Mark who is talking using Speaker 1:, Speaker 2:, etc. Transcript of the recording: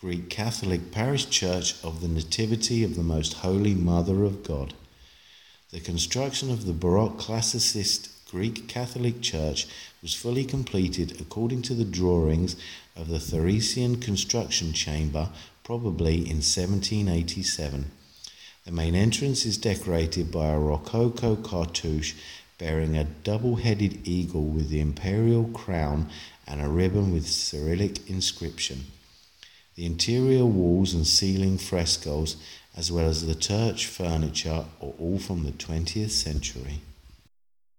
Speaker 1: Greek Catholic parish church of the Nativity of the Most Holy Mother of God. The construction of the Baroque Classicist Greek Catholic Church was fully completed according to the drawings of the Theresian construction chamber, probably in 1787. The main entrance is decorated by a Rococo cartouche bearing a double-headed eagle with the imperial crown and a ribbon with Cyrillic inscription. The interior walls and ceiling frescoes, as well as the church furniture, are all from the 20th century.